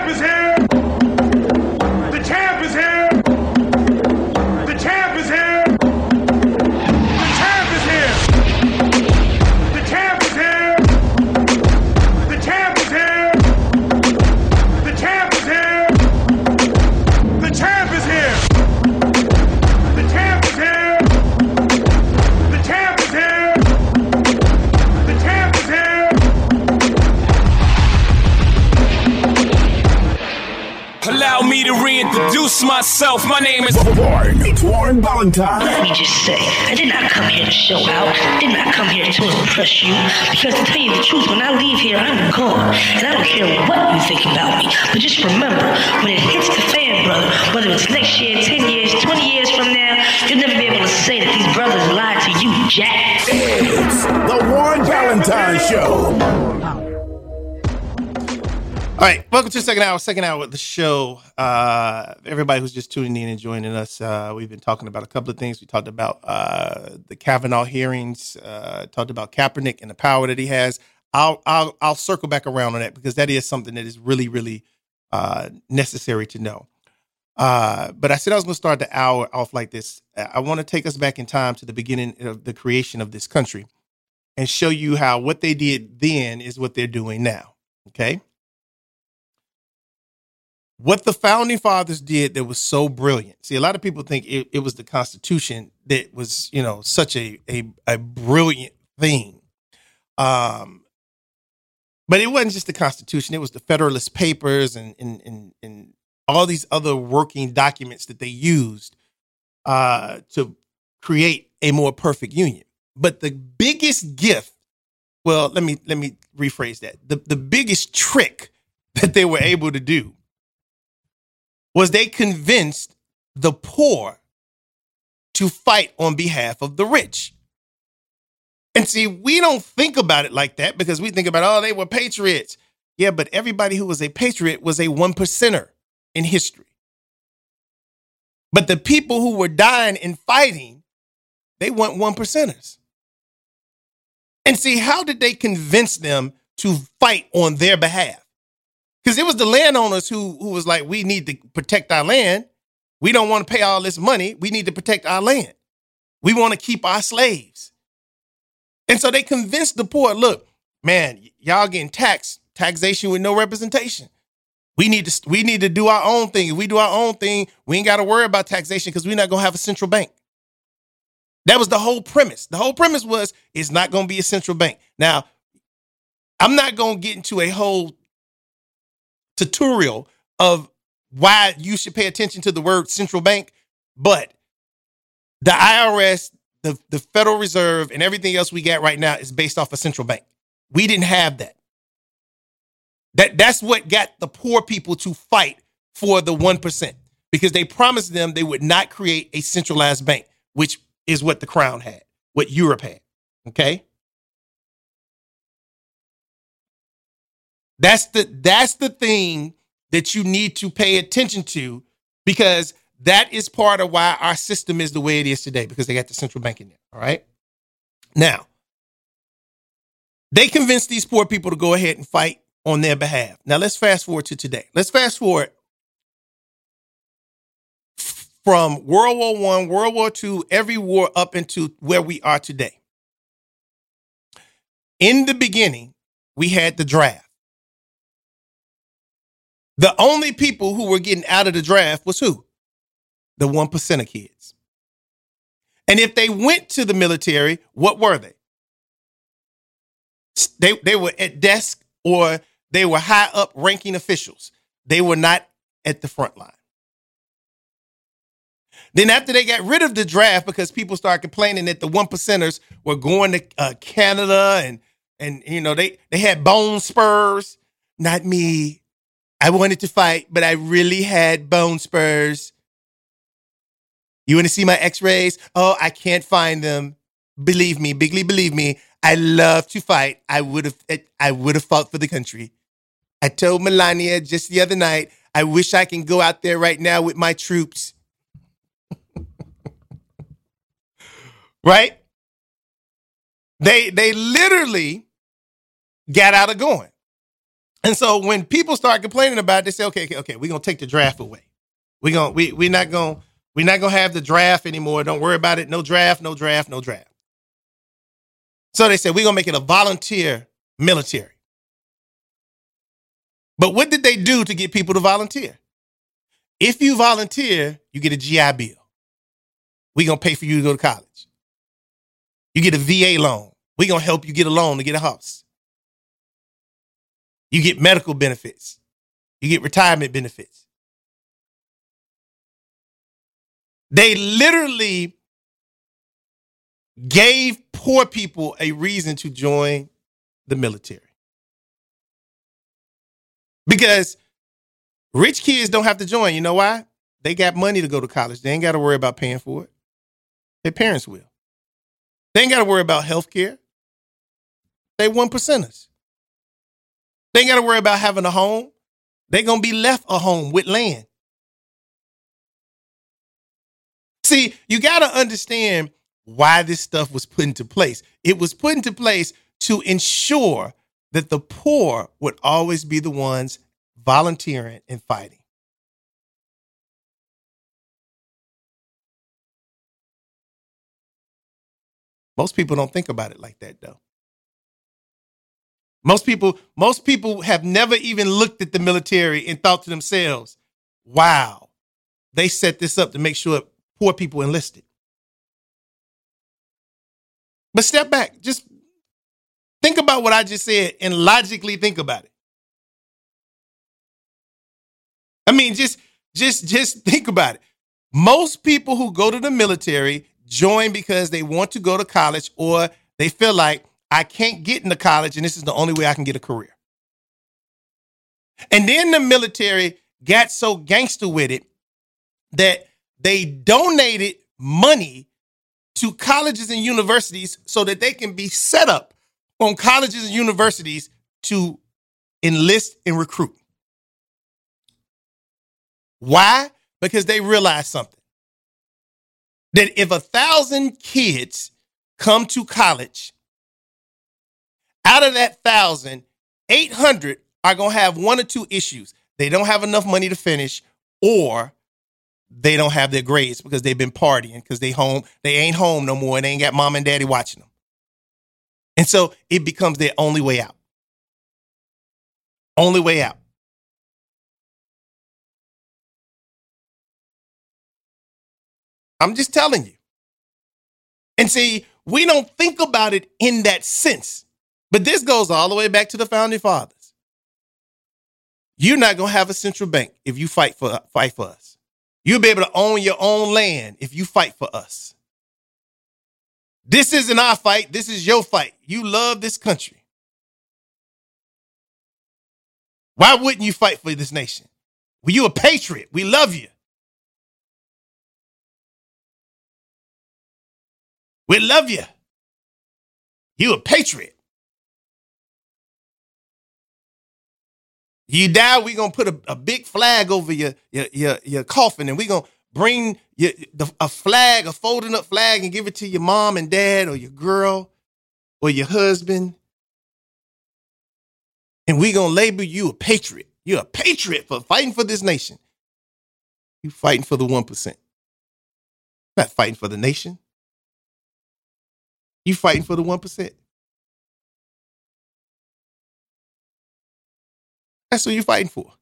champ is here. The champ is here. The champ is here. The champ is here. The champ is here. The champ is here. The champ is here. The champ is here. The champ is here. The champ is here. The champ is here. Allow me to reintroduce myself. My name is Warren. It's Warren Valentine. Let me just say, I did not come here to show out. Did not come here to impress you. Because to tell you the truth, when I leave here, I'm gone. And I don't care what you think about me. But just remember, when it hits the fan, brother, whether it's next year, 10 years, 20 years from now, you'll never be able to say that these brothers lied to you, Jack. It's the Warren Valentine Show. All right, welcome to the second hour of the show. Everybody who's just tuning in and joining us, we've been talking about a couple of things. We talked about the Kavanaugh hearings, talked about Kaepernick and the power that he has. I'll circle back around on that because that is something that is really, really necessary to know. But I said I was going to start the hour off like this. I want to take us back in time to the beginning of the creation of this country and show you how what they did then is what they're doing now. Okay. What the founding fathers did that was so brilliant. See, a lot of people think it was the Constitution that was, such a brilliant thing. But it wasn't just the Constitution. It was the Federalist Papers and all these other working documents that they used to create a more perfect union. But the biggest gift, well, let me rephrase that. The biggest trick that they were able to do was they convinced the poor to fight on behalf of the rich. And see, we don't think about it like that because we think about, oh, they were patriots. Yeah, but everybody who was a patriot was a 1%er in history. But the people who were dying and fighting, they weren't 1%ers. And see, how did they convince them to fight on their behalf? Because it was the landowners who was like, we need to protect our land. We don't want to pay all this money. We need to protect our land. We want to keep our slaves. And so they convinced the poor, look, man, y'all getting taxation with no representation. We need to do our own thing. If we do our own thing, we ain't got to worry about taxation because we're not going to have a central bank. That was the whole premise. The whole premise was it's not going to be a central bank. Now, I'm not going to get into a whole tutorial of why you should pay attention to the word central bank, but the IRS, the Federal Reserve, and everything else we got right now is based off a central bank. We didn't have that. That's what got the poor people to fight for the 1% because they promised them they would not create a centralized bank, which is what the Crown had, what Europe had. Okay. That's the thing that you need to pay attention to because that is part of why our system is the way it is today because they got the central bank in there. All right. Now, they convinced these poor people to go ahead and fight on their behalf. Now, let's fast forward to today. Let's fast forward from World War I, World War II, every war up into where we are today. In the beginning, we had the draft. The only people who were getting out of the draft was who? The 1% of kids. And if they went to the military, what were they? They were at desk or they were high up ranking officials. They were not at the front line. Then after they got rid of the draft because people started complaining that the 1%ers were going to Canada and they had bone spurs. Not me. I wanted to fight, but I really had bone spurs. You want to see my x-rays? Oh, I can't find them. Believe me, bigly believe me. I love to fight. I would have fought for the country. I told Melania just the other night, I wish I can go out there right now with my troops. Right? They literally got out of going. And so when people start complaining about it, they say, okay, we're gonna take the draft away. We're not gonna have the draft anymore. Don't worry about it. No draft, no draft, no draft. So they said we're gonna make it a volunteer military. But what did they do to get people to volunteer? If you volunteer, you get a GI Bill. We're gonna pay for you to go to college. You get a VA loan. We're gonna help you get a loan to get a house. You get medical benefits. You get retirement benefits. They literally gave poor people a reason to join the military. Because rich kids don't have to join. You know why? They got money to go to college. They ain't got to worry about paying for it. Their parents will. They ain't got to worry about health care. They 1%ers. They ain't got to worry about having a home. They're going to be left a home with land. See, you got to understand why this stuff was put into place. It was put into place to ensure that the poor would always be the ones volunteering and fighting. Most people don't think about it like that, though. Most people have never even looked at the military and thought to themselves, wow, they set this up to make sure poor people enlisted. But step back. Just think about what I just said and logically think about it. I mean, just think about it. Most people who go to the military join because they want to go to college or they feel like I can't get into college and this is the only way I can get a career. And then the military got so gangster with it that they donated money to colleges and universities so that they can be set up on colleges and universities to enlist and recruit. Why? Because they realized something. That if 1,000 kids come to college, out of that 1,000, 800 are going to have one or two issues. They don't have enough money to finish, or they don't have their grades because they've been partying because they ain't home no more and they ain't got mom and daddy watching them. And so it becomes their only way out. Only way out. I'm just telling you. And see, we don't think about it in that sense. But this goes all the way back to the founding fathers. You're not going to have a central bank if you fight for us. You'll be able to own your own land if you fight for us. This isn't our fight. This is your fight. You love this country. Why wouldn't you fight for this nation? Well, you're a patriot. We love you. We love you. You a patriot. You die, we're going to put a big flag over your coffin, and we're going to bring a flag, a folding up flag, and give it to your mom and dad or your girl or your husband. And we're going to label you a patriot. You're a patriot for fighting for this nation. You fighting for the 1%. Not fighting for the nation. You fighting for the 1%. That's what you're fighting for.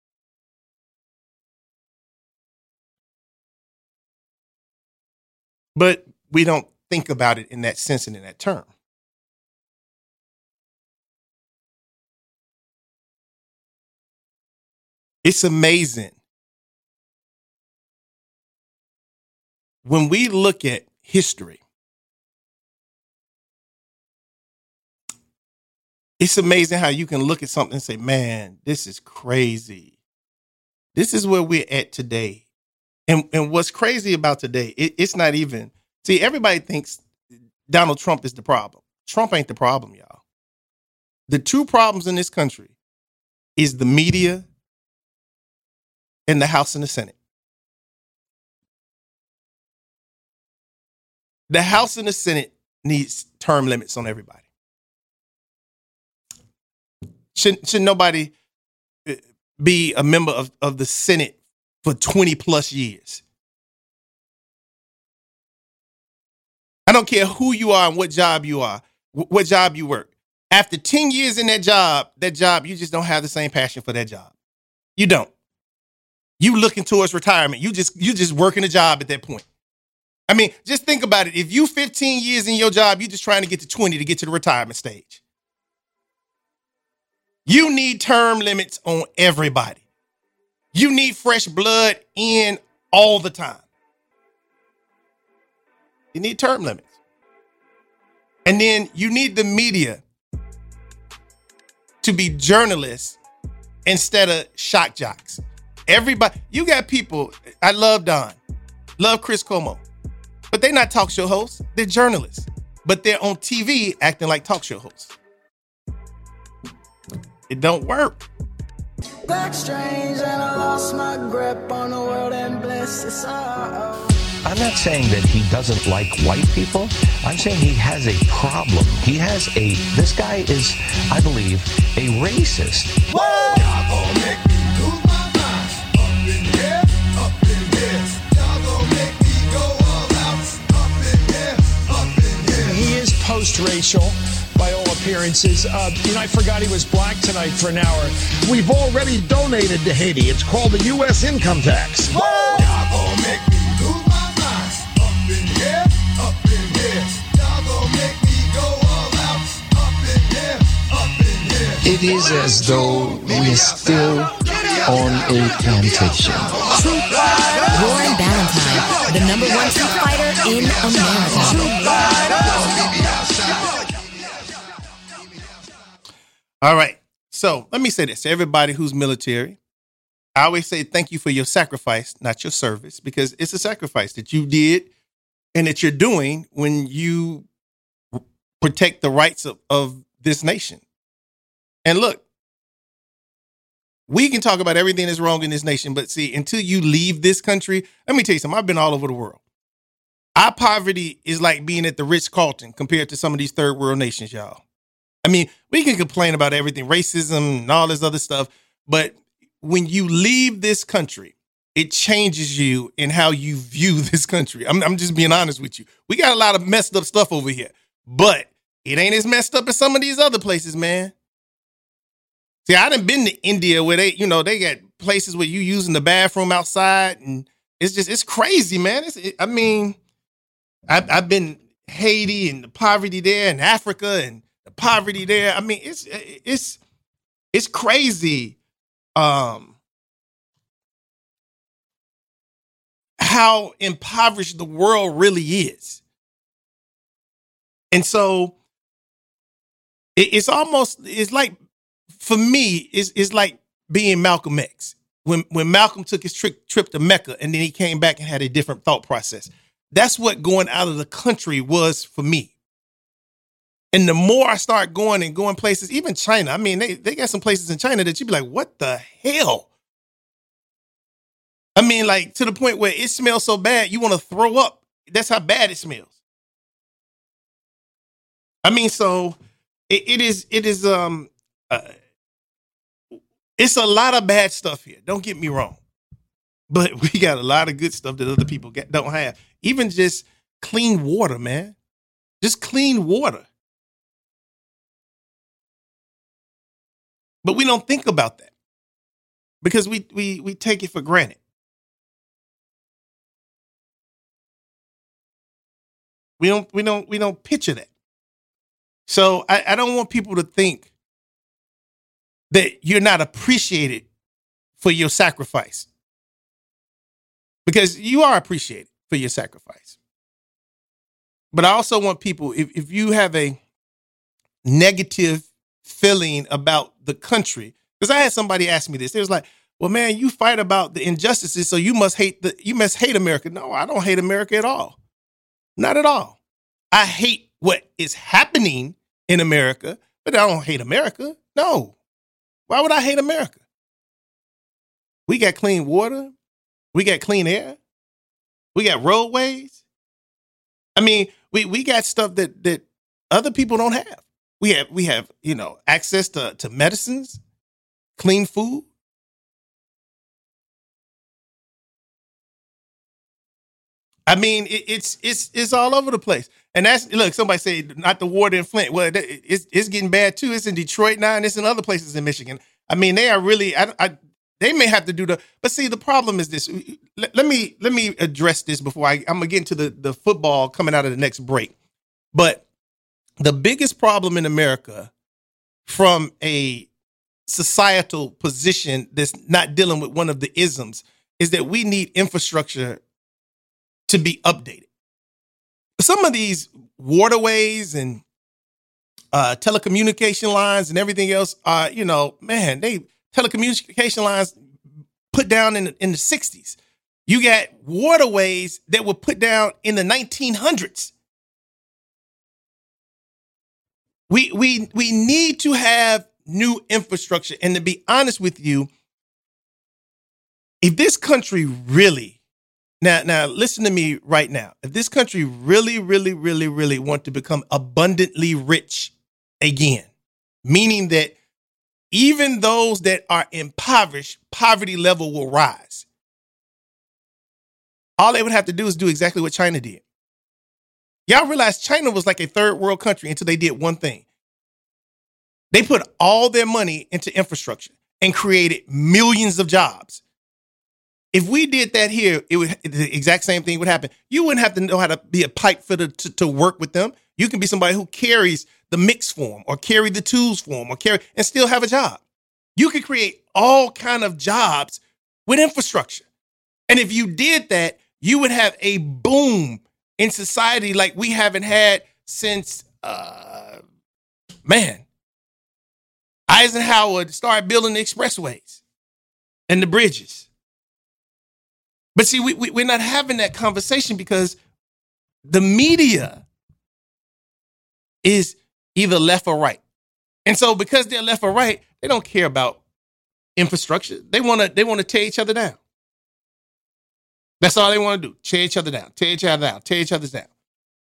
But we don't think about it in that sense and in that term. It's amazing. When we look at history, it's amazing how you can look at something and say, man, this is crazy. This is where we're at today. And what's crazy about today, it's not even, see, everybody thinks Donald Trump is the problem. Trump ain't the problem, y'all. The two problems in this country is the media and the House and the Senate. The House and the Senate needs term limits on everybody. Should nobody be a member of the Senate for 20 plus years? I don't care who you are and what job you are, what job you work. After 10 years in that job, you just don't have the same passion for that job. You don't. You looking towards retirement. You just working a job at that point. I mean, just think about it. If you 15 years in your job, you just trying to get to 20 to get to the retirement stage. You need term limits on everybody. You need fresh blood in all the time. You need term limits. And then you need the media to be journalists instead of shock jocks. Everybody, you got people, I love Don, love Chris Cuomo, but they're not talk show hosts. They're journalists, but they're on TV acting like talk show hosts. It don't work. Black strange and I lost my grip on the world and bliss. It's all. I'm not saying that he doesn't like white people. I'm saying he has a problem. This guy is, I believe, a racist. He is post-racial by all appearances. I forgot he was black tonight for an hour. We've already donated to Haiti. It's called the U.S. income tax. It is as though we're still on a plantation. Warren Ballentine, the #1 street fighter in America. All right. So let me say this to everybody who's military. I always say thank you for your sacrifice, not your service, because it's a sacrifice that you did and that you're doing when you protect the rights of this nation. And look, we can talk about everything that's wrong in this nation, but see, until you leave this country, let me tell you something. I've been all over the world. Our poverty is like being at the Ritz-Carlton compared to some of these third world nations, y'all. I mean, we can complain about everything, racism and all this other stuff, but when you leave this country, it changes you in how you view this country. I'm just being honest with you. We got a lot of messed up stuff over here, but it ain't as messed up as some of these other places, man. See, I done been to India where they got places where you using the bathroom outside, and it's crazy, man. I've been Haiti and the poverty there, and Africa and the poverty there. I mean, it's crazy. How impoverished the world really is. And so it's like, for me, it's like being Malcolm X. When Malcolm took his trip to Mecca and then he came back and had a different thought process. That's what going out of the country was for me. And the more I start going places, even China, I mean, they got some places in China that you'd be like, what the hell? I mean, like, to the point where it smells so bad, you want to throw up. That's how bad it smells. I mean, so it's a lot of bad stuff here. Don't get me wrong. But we got a lot of good stuff that other people don't have. Even just clean water, man. Just clean water. But we don't think about that because we take it for granted. We don't picture that. So I don't want people to think that you're not appreciated for your sacrifice, because you are appreciated for your sacrifice. But I also want people, if you have a negative feeling about the country, because I had somebody ask me this. It was like, well, man, you fight about the injustices, so you must hate America. No, I don't hate America at all. Not at all. I hate what is happening in America, but I don't hate America. No. Why would I hate America? We got clean water. We got clean air. We got roadways. I mean, we got stuff that other people don't have. We have, access to medicines, clean food. I mean, it's all over the place. And look, somebody say not the water in Flint. Well, it's getting bad too. It's in Detroit now, and it's in other places in Michigan. I mean, they are really, they may have to do but see, the problem is this. Let me address this before I'm going to get into the football coming out of the next break. But the biggest problem in America from a societal position that's not dealing with one of the isms is that we need infrastructure to be updated. Some of these waterways and telecommunication lines and everything else are, telecommunication lines put down in the 60s. You got waterways that were put down in the 1900s. We need to have new infrastructure. And to be honest with you, if this country really, now listen to me right now. If this country really, really, really, really want to become abundantly rich again, meaning that even those that are impoverished, poverty level will rise. All they would have to do is do exactly what China did. Y'all realize China was like a third world country until they did one thing. They put all their money into infrastructure and created millions of jobs. If we did that here, the exact same thing would happen. You wouldn't have to know how to be a pipe fitter to work with them. You can be somebody who carries the mix for them or carry the tools for them and still have a job. You could create all kind of jobs with infrastructure. And if you did that, you would have a boom in society like we haven't had since, Eisenhower started building the expressways and the bridges. But see, we're not having that conversation because the media is either left or right. And so because they're left or right, they don't care about infrastructure. They want to tear each other down. That's all they want to do. Tear each other down, tear each other down, tear each other down.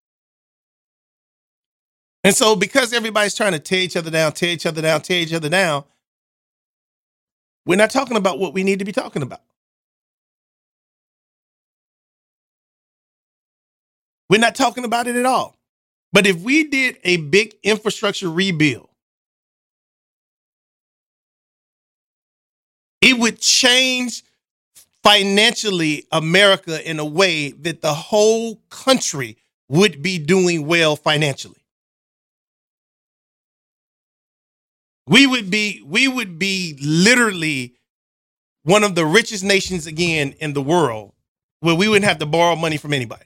And so because everybody's trying to tear each other down, tear each other down, tear each other down, we're not talking about what we need to be talking about. We're not talking about it at all. But if we did a big infrastructure rebuild, it would change financially America in a way that the whole country would be doing well financially. We would be literally one of the richest nations again in the world where we wouldn't have to borrow money from anybody.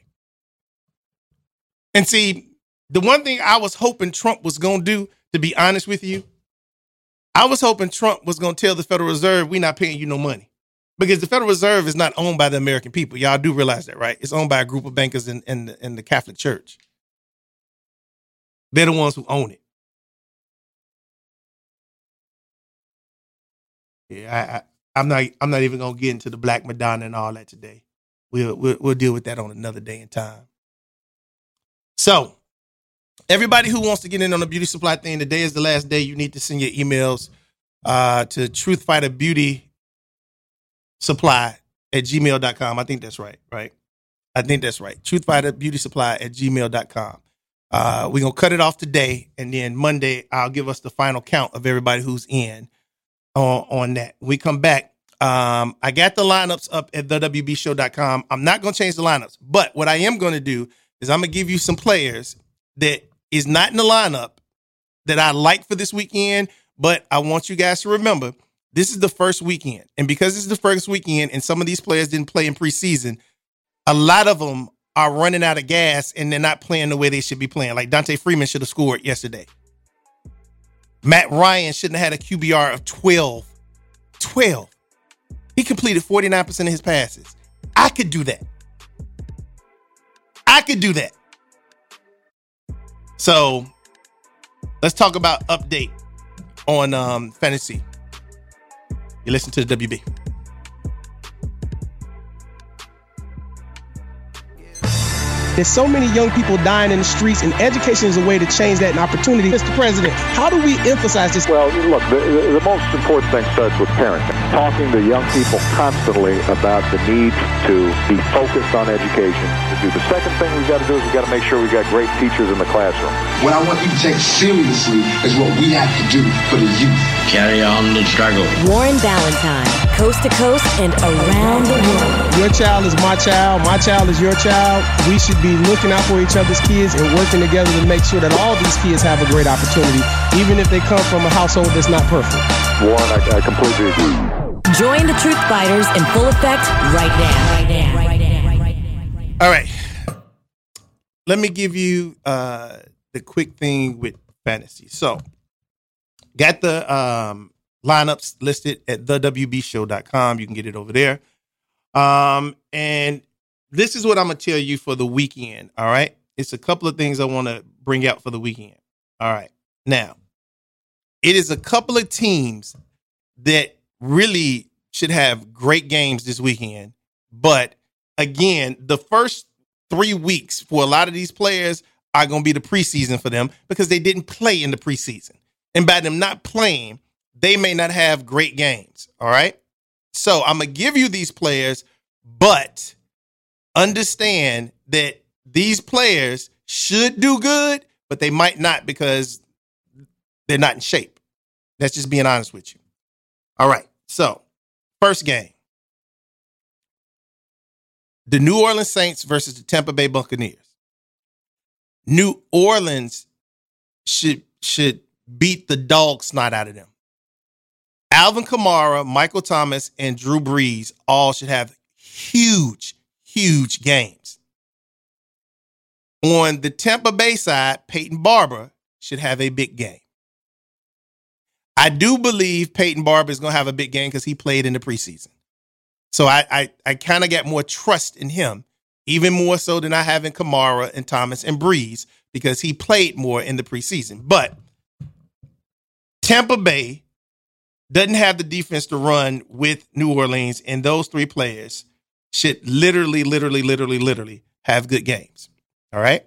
And see, the one thing I was hoping Trump was going to do, to be honest with you, I was hoping Trump was going to tell the Federal Reserve, we're not paying you no money. Because the Federal Reserve is not owned by the American people. Y'all do realize that, right? It's owned by a group of bankers in the Catholic Church. They're the ones who own it. Yeah, I'm not even going to get into the Black Madonna and all that today. We'll deal with that on another day and time. So, everybody who wants to get in on the beauty supply thing, today is the last day. You need to send your emails to truthfighterbeautysupply@gmail.com. I think that's right? I think that's right. truthfighterbeautysupply@gmail.com. We're going to cut it off today, and then Monday I'll give us the final count of everybody who's in on that. When we come back, I got the lineups up at thewbshow.com. I'm not going to change the lineups, but what I am going to do is I'm going to give you some players that is not in the lineup that I like for this weekend, but I want you guys to remember this is the first weekend. And because this is the first weekend and some of these players didn't play in preseason, a lot of them are running out of gas and they're not playing the way they should be playing. Like Dante Freeman should have scored yesterday. Matt Ryan shouldn't have had a QBR of 12. He completed 49% of his passes. I could do that. So let's talk about update on fantasy. You listen to the WB. There's so many young people dying in the streets, and education is a way to change that, an opportunity. Mr. President, how do we emphasize this? Well, look, the most important thing starts with parenting. Talking to young people constantly about the need to be focused on education. The second thing we've got to do is we've got to make sure we've got great teachers in the classroom. What I want you to take seriously is what we have to do for the youth. Carry on the struggle. Warren Ballantyne, coast to coast and around the world. Your child is my child is your child. We should be looking out for each other's kids and working together to make sure that all these kids have a great opportunity, even if they come from a household that's not perfect. Warren, I completely agree. Join the Truth Fighters in full effect right now. All right. Let me give you the quick thing with fantasy. So, got the lineups listed at thewbshow.com. You can get it over there. And this is what I'm going to tell you for the weekend. All right. It's a couple of things I want to bring out for the weekend. All right. Now, it is a couple of teams that really should have great games this weekend. But again, the first 3 weeks for a lot of these players are going to be the preseason for them because they didn't play in the preseason. And by them not playing, they may not have great games. All right. So I'm going to give you these players, but understand that these players should do good, but they might not because they're not in shape. That's just being honest with you. All right. So first game, the New Orleans Saints versus the Tampa Bay Buccaneers. New Orleans should beat the dog snot out of them. Alvin Kamara, Michael Thomas, and Drew Brees all should have huge, huge games. On the Tampa Bay side, Peyton Barber should have a big game. I do believe Peyton Barber is going to have a big game because he played in the preseason. So I kind of got more trust in him, even more so than I have in Kamara and Thomas and Brees because he played more in the preseason. But Tampa Bay doesn't have the defense to run with New Orleans, and those three players should literally have good games. All right?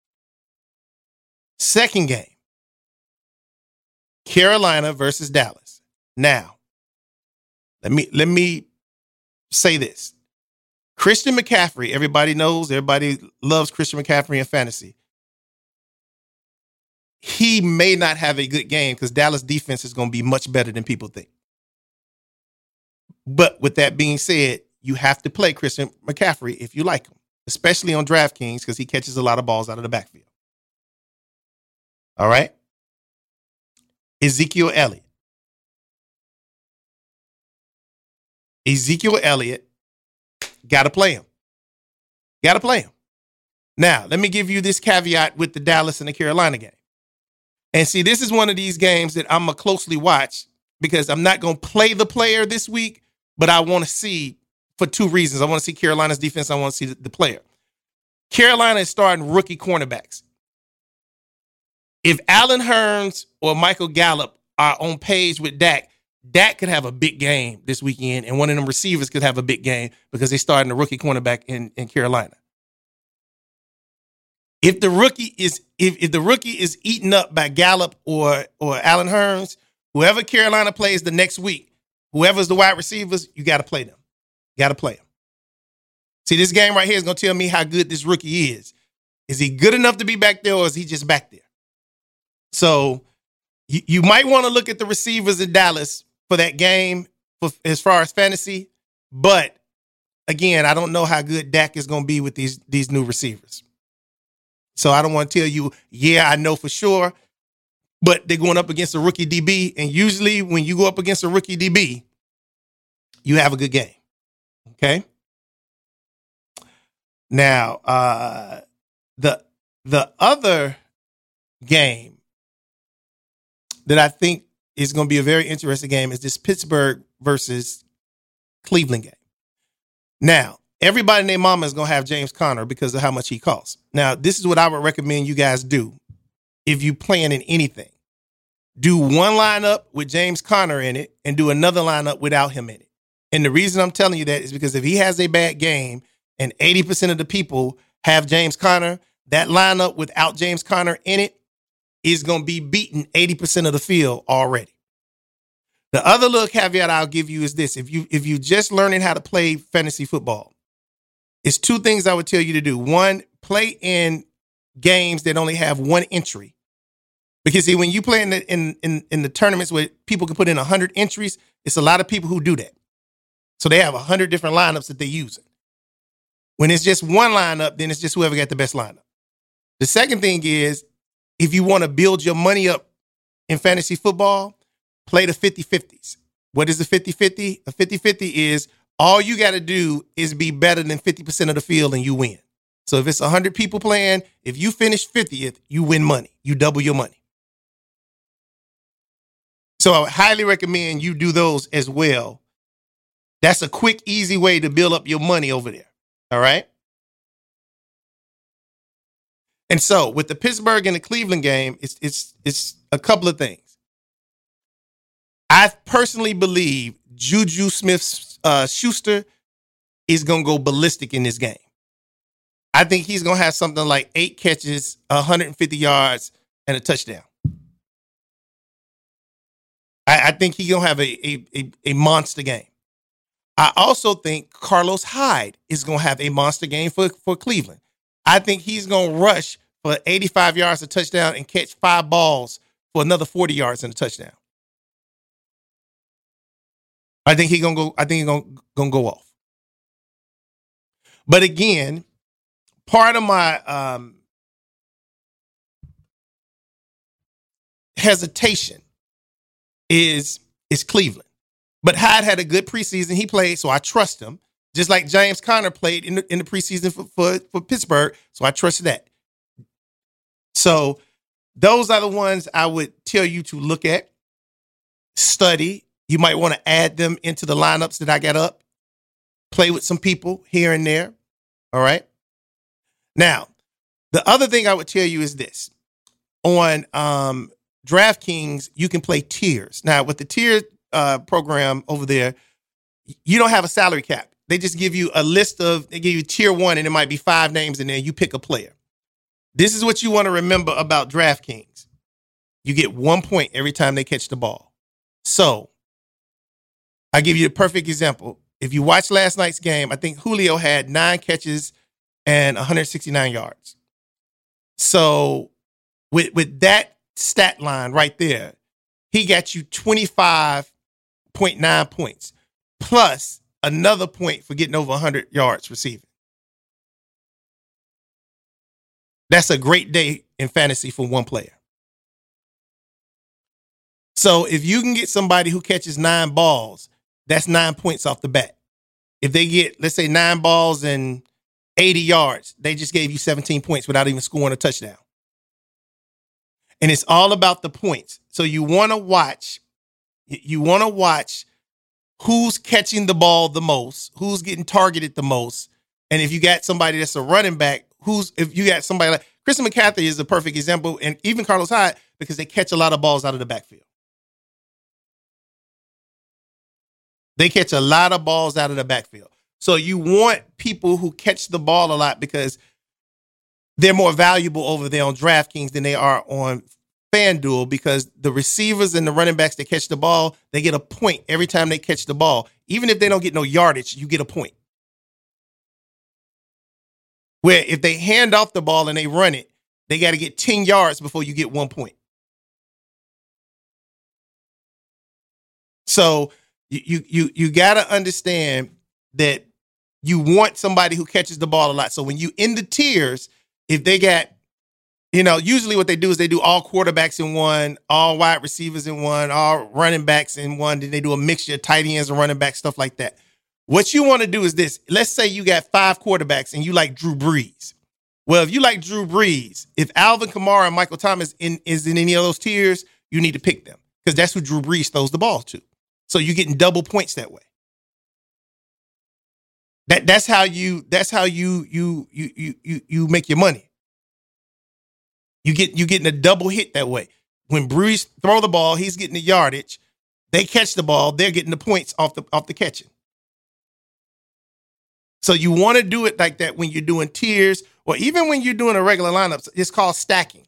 Second game, Carolina versus Dallas. Now, let me say this. Christian McCaffrey, everybody loves Christian McCaffrey in fantasy. He may not have a good game because Dallas defense is going to be much better than people think. But with that being said, you have to play Christian McCaffrey if you like him, especially on DraftKings because he catches a lot of balls out of the backfield. All right? Ezekiel Elliott. Got to play him. Now, let me give you this caveat with the Dallas and the Carolina game. And see, this is one of these games that I'm going to closely watch because I'm not going to play the player this week, but I want to see for two reasons. I want to see Carolina's defense. I want to see the player. Carolina is starting rookie cornerbacks. If Allen Hurns or Michael Gallup are on page with Dak could have a big game this weekend, and one of them receivers could have a big game because they're starting a rookie cornerback in Carolina. If the rookie is eaten up by Gallup or Allen Hurns, whoever Carolina plays the next week, whoever's the wide receivers, you got to play them. See, this game right here is going to tell me how good this rookie is. Is he good enough to be back there, or is he just back there? So you might want to look at the receivers in Dallas for that game as far as fantasy. But, again, I don't know how good Dak is going to be with these new receivers. So I don't want to tell you, I know for sure. But they're going up against a rookie DB. And usually when you go up against a rookie DB, you have a good game. Okay? Now, the other game that I think is going to be a very interesting game is this Pittsburgh versus Cleveland game. Now, everybody and their mama is going to have James Conner because of how much he costs. Now, this is what I would recommend you guys do if you plan in anything. Do one lineup with James Conner in it and do another lineup without him in it. And the reason I'm telling you that is because if he has a bad game and 80% of the people have James Conner, that lineup without James Conner in it is going to be beating 80% of the field already. The other little caveat I'll give you is this. If you just learning how to play fantasy football, it's two things I would tell you to do. One, play in games that only have one entry. Because see, when you play in the tournaments where people can put in 100 entries, it's a lot of people who do that. So they have 100 different lineups that they're using. When it's just one lineup, then it's just whoever got the best lineup. The second thing is, if you want to build your money up in fantasy football, play the 50-50s. What is the 50-50? A 50-50 is all you got to do is be better than 50% of the field and you win. So if it's 100 people playing, if you finish 50th, you win money. You double your money. So I would highly recommend you do those as well. That's a quick, easy way to build up your money over there. All right? And so with the Pittsburgh and the Cleveland game, it's a couple of things. I personally believe Juju Smith-Schuster is going to go ballistic in this game. I think he's going to have something like 8 catches, 150 yards, and a touchdown. I think he's going to have a monster game. I also think Carlos Hyde is going to have a monster game for Cleveland. I think he's going to rush for 85 yards, a touchdown, and catch 5 balls for another 40 yards and a touchdown. I think he's gonna go off. But again, part of my hesitation is Cleveland. But Hyde had a good preseason. He played, so I trust him. Just like James Conner played in the preseason for Pittsburgh, so I trust that. So those are the ones I would tell you to look at, study. You might want to add them into the lineups that I got up. Play with some people here and there. All right. Now, the other thing I would tell you is this. On DraftKings, you can play tiers. Now, with the tier program over there, you don't have a salary cap. They just give you a list they give you tier 1, and it might be 5 names in there. You pick a player. This is what you want to remember about DraftKings. You get 1 point every time they catch the ball. So, I'll give you a perfect example. If you watch last night's game, I think Julio had 9 catches and 169 yards. So with that stat line right there, he got you 25.9 points plus another point for getting over 100 yards receiving. That's a great day in fantasy for one player. So if you can get somebody who catches 9 balls, that's 9 points off the bat. If they get, let's say, 9 balls and 80 yards, they just gave you 17 points without even scoring a touchdown. And it's all about the points. So you want to watch who's catching the ball the most, who's getting targeted the most. And if you got somebody that's a running back, if you got somebody like Christian McCaffrey is a perfect example, and even Carlos Hyde, because they catch a lot of balls out of the backfield. They catch a lot of balls out of the backfield. So you want people who catch the ball a lot because they're more valuable over there on DraftKings than they are on FanDuel, because the receivers and the running backs that catch the ball, they get a point every time they catch the ball. Even if they don't get no yardage, you get a point. Where if they hand off the ball and they run it, they got to get 10 yards before you get 1 point. So you got to understand that you want somebody who catches the ball a lot. So when you in the tiers, if they got, usually what they do is they do all quarterbacks in one, all wide receivers in one, all running backs in one. Then they do a mixture of tight ends and running backs, stuff like that. What you want to do is this. Let's say you got 5 quarterbacks and you like Drew Brees. Well, if you like Drew Brees, if Alvin Kamara and Michael Thomas is in any of those tiers, you need to pick them because that's who Drew Brees throws the ball to. So you're getting double points that way. That's how you make your money. You're getting a double hit that way. When Brees throw the ball, he's getting the yardage. They catch the ball, they're getting the points off the catching. So you want to do it like that when you're doing tiers, or even when you're doing a regular lineup, it's called stacking.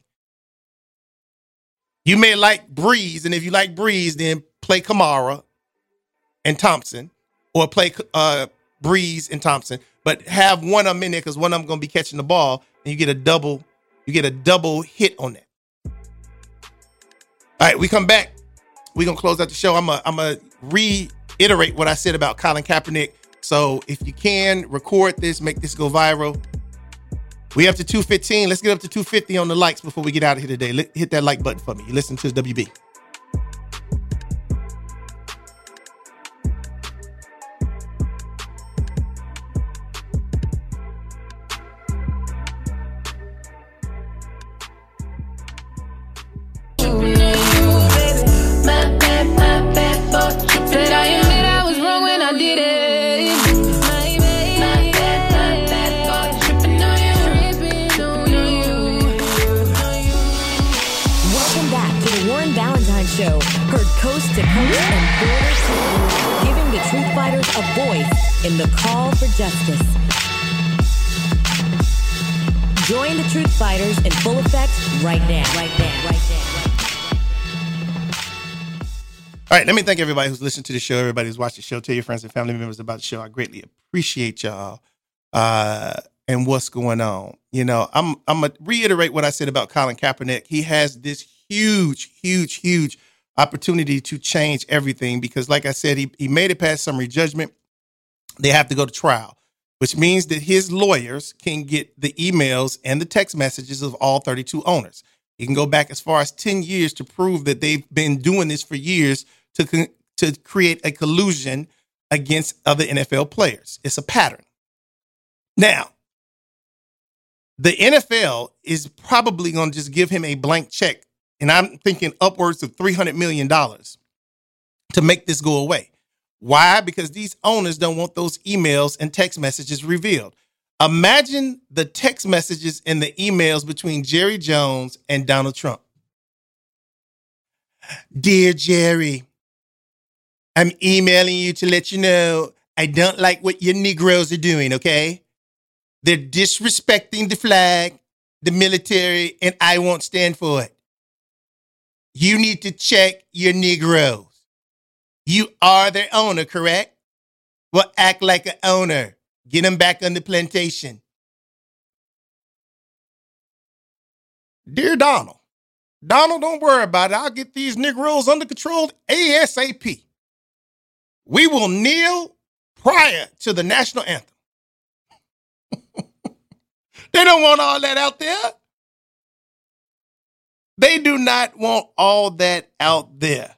You may like Breeze, and if you like Breeze, then play Kamara and Thompson, or play Breeze and Thompson, but have one of them in there because one of them going to be catching the ball, and you get a double hit on that. All right, we come back. We're going to close out the show. I'm going to reiterate what I said about Colin Kaepernick. So if you can, record this, make this go viral. We up to 215. Let's get up to 250 on the likes before we get out of here today. Hit that like button for me. You listen to WB. Show, heard coast to coast and border to border, giving the truth fighters a voice in the call for justice. Join the truth fighters in full effect right now. All right, let me thank everybody who's listened to the show, everybody who's watched the show. Tell your friends and family members about the show. I greatly appreciate y'all and what's going on. You know, I'm going to reiterate what I said about Colin Kaepernick. He has this huge opportunity to change everything because, like I said, he made it past summary judgment. They have to go to trial, which means that his lawyers can get the emails and the text messages of all 32 owners. He can go back as far as 10 years to prove that they've been doing this for years to create a collusion against other NFL players. It's a pattern. Now, the NFL is probably going to just give him a blank check. And I'm thinking upwards of $300 million to make this go away. Why? Because these owners don't want those emails and text messages revealed. Imagine the text messages and the emails between Jerry Jones and Donald Trump. Dear Jerry, I'm emailing you to let you know I don't like what your Negroes are doing, okay? They're disrespecting the flag, the military, and I won't stand for it. You need to check your Negroes. You are their owner, correct? Well, act like an owner. Get them back on the plantation. Dear Donald, don't worry about it. I'll get these Negroes under control ASAP. We will kneel prior to the national anthem. They don't want all that out there. They do not want all that out there.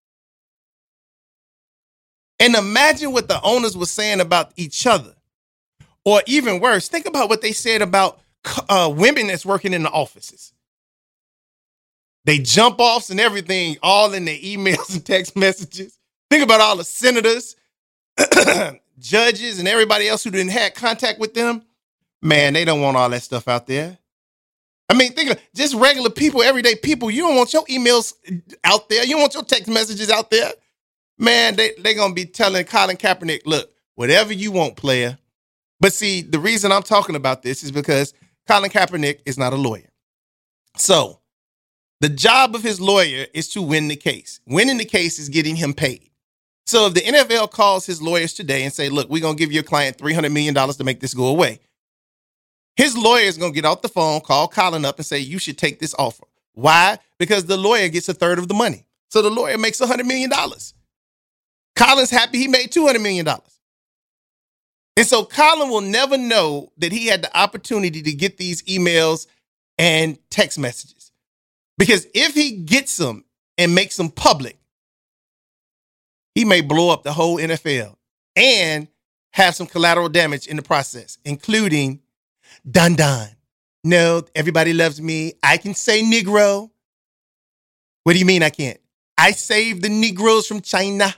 And imagine what the owners were saying about each other. Or even worse, think about what they said about women that's working in the offices. They jump offs and everything, all in their emails and text messages. Think about all the senators, judges, and everybody else who didn't have contact with them. Man, they don't want all that stuff out there. I mean, think of just regular people, everyday people. You don't want your emails out there. You don't want your text messages out there. Man, they're going to be telling Colin Kaepernick, look, whatever you want, player. But see, the reason I'm talking about this is because Colin Kaepernick is not a lawyer. So the job of his lawyer is to win the case. Winning the case is getting him paid. So if the NFL calls his lawyers today and say, look, we're going to give your client $300 million to make this go away. His lawyer is going to get off the phone, call Colin up and say, you should take this offer. Why? Because the lawyer gets a third of the money. So the lawyer makes $100 million. Colin's happy he made $200 million. And so Colin will never know that he had the opportunity to get these emails and text messages. Because if he gets them and makes them public, he may blow up the whole NFL and have some collateral damage in the process, including Don. No, everybody loves me. I can say Negro. What do you mean I can't? I saved the Negroes from China.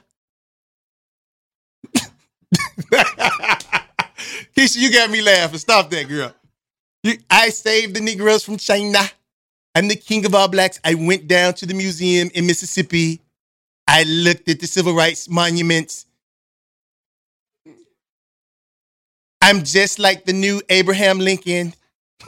Keisha, you got me laughing. Stop that, girl. I saved the Negroes from China. I'm the king of all blacks. I went down to the museum in Mississippi. I looked at the civil rights monuments. I'm just like the new Abraham Lincoln.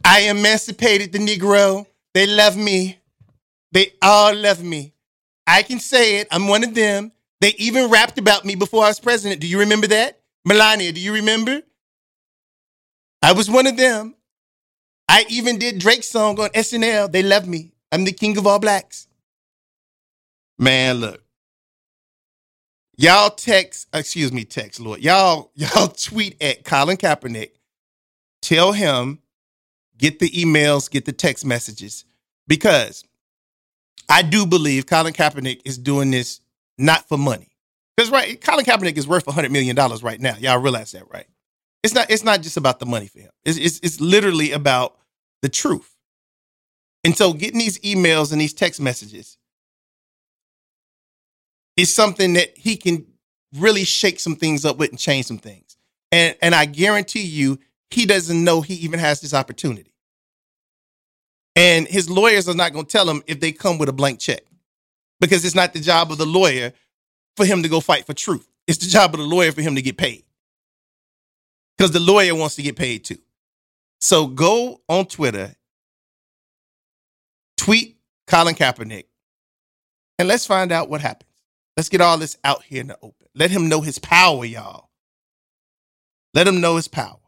I emancipated the Negro. They love me. They all love me. I can say it. I'm one of them. They even rapped about me before I was president. Do you remember that? Melania, do you remember? I was one of them. I even did Drake's song on SNL. They love me. I'm the king of all blacks. Man, look. Y'all text, Lord. Y'all tweet at Colin Kaepernick. Tell him, get the emails, get the text messages. Because I do believe Colin Kaepernick is doing this not for money. Because right, Colin Kaepernick is worth $100 million right now. Y'all realize that, right? It's not just about the money for him. It's literally about the truth. And so getting these emails and these text messages is something that he can really shake some things up with and change some things. And I guarantee you, he doesn't know he even has this opportunity. And his lawyers are not going to tell him if they come with a blank check, because it's not the job of the lawyer for him to go fight for truth. It's the job of the lawyer for him to get paid, because the lawyer wants to get paid too. So go on Twitter, tweet Colin Kaepernick, and let's find out what happens. Let's get all this out here in the open. Let him know his power, y'all. Let him know his power.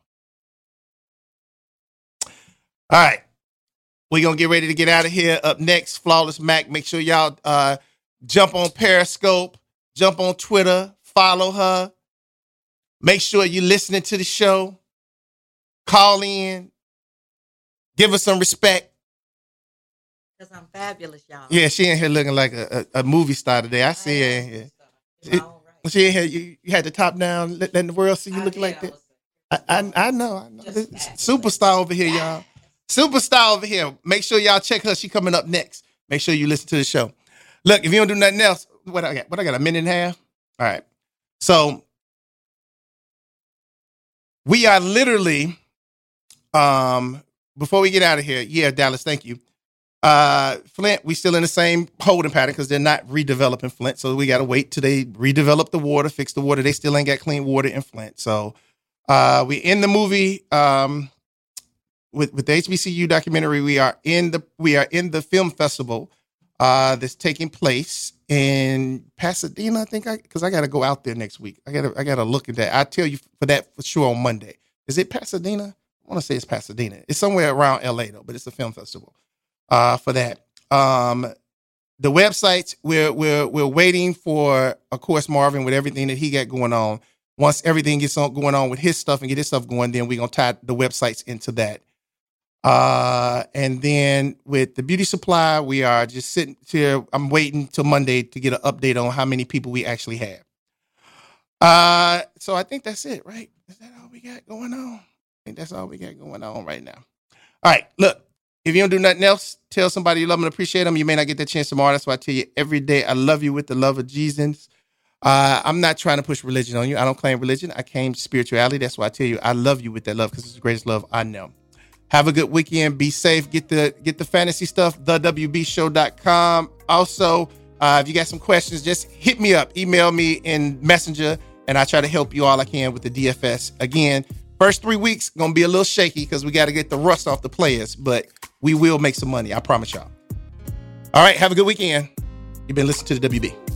All right. We're going to get ready to get out of here. Up next, Flawless Mac. Make sure y'all jump on Periscope, jump on Twitter, follow her. Make sure you're listening to the show. Call in. Give us some respect. Because I'm fabulous, y'all. Yeah, she in here looking like a movie star today. I see her in here. She in here, you had the top down, letting the world see you looking like that. I know. Superstar over here, y'all. Superstar over here. Make sure y'all check her. She coming up next. Make sure you listen to the show. Look, if you don't do nothing else, what I got? A minute and a half? All right. So we are literally, before we get out of here, yeah, Dallas, thank you. Flint, we still in the same holding pattern because they're not redeveloping Flint. So we got to wait till they redevelop the water, fix the water. They still ain't got clean water in Flint. So we in the movie, with the HBCU documentary, we are in the film festival that's taking place in Pasadena. I think because I got to go out there next week. I got to look at that. I'll tell you for that for sure on Monday. Is it Pasadena? I want to say it's Pasadena. It's somewhere around LA though, but it's a film festival for that. The websites we're waiting for, of course, Marvin with everything that he got going on. Once everything gets going on with his stuff and get his stuff going, then we're gonna tie the websites into that. And then with the beauty supply, we are just sitting here. I'm waiting till Monday to get an update on how many people we actually have. So I think that's it, right? Is that all we got going on? I think that's all we got going on right now. All right, look, if you don't do nothing else, tell somebody you love them and appreciate them. You may not get that chance tomorrow. That's why I tell you every day, I love you with the love of Jesus. I'm not trying to push religion on you. I don't claim religion. I claim spirituality. That's why I tell you I love you with that love, because it's the greatest love I know. Have a good weekend. Be safe. Get the fantasy stuff, thewbshow.com. Also, if you got some questions, just hit me up. Email me in Messenger, and I try to help you all I can with the DFS. Again, first 3 weeks, going to be a little shaky because we got to get the rust off the players, but we will make some money. I promise y'all. All right. Have a good weekend. You've been listening to the WB.